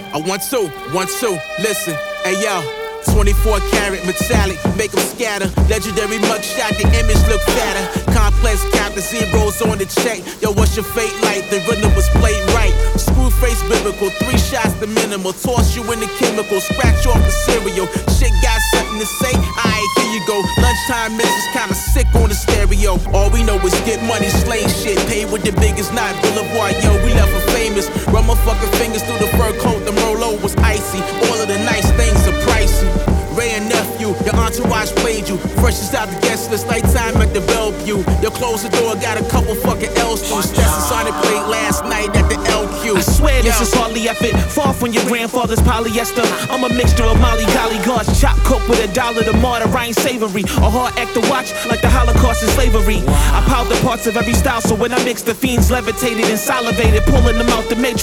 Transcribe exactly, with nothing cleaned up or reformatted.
I want two, one, two, listen, hey yo. twenty-four karat metallic, make them scatter. Legendary mugshot, the image look fatter. Complex cap, the zeros on the check. Yo, what's your fate like? The rhythm was played right. Screw face biblical, three shots the minimal. Toss you in the chemical, scratch off the cereal. Shit got something to say? Alright, here you go. Lunchtime misses kinda sick on the stereo. All we know is get money, slay shit. Pay with the biggest knot, Boulevard, yo, we left for famous. Run my fucking fingers through the fur coat, the Rolo was icy. All of the nice things are pricey. Ray and nephew, your entourage played you. Freshest out the guest list, nighttime at the Bellevue. Your close the door, got a couple fucking L's through. Stetson Sonic played last night at the L Q. I swear this Yo. is hardly effort. Far from your grandfather's polyester. I'm a mixture of Molly Golly Gosh, chop coke with a dollar to martyr, I ain't savory. A hard act to watch, like the Holocaust and slavery. I piled the parts of every style, so when I mix the fiends levitated and salivated, pulling them out the matrix.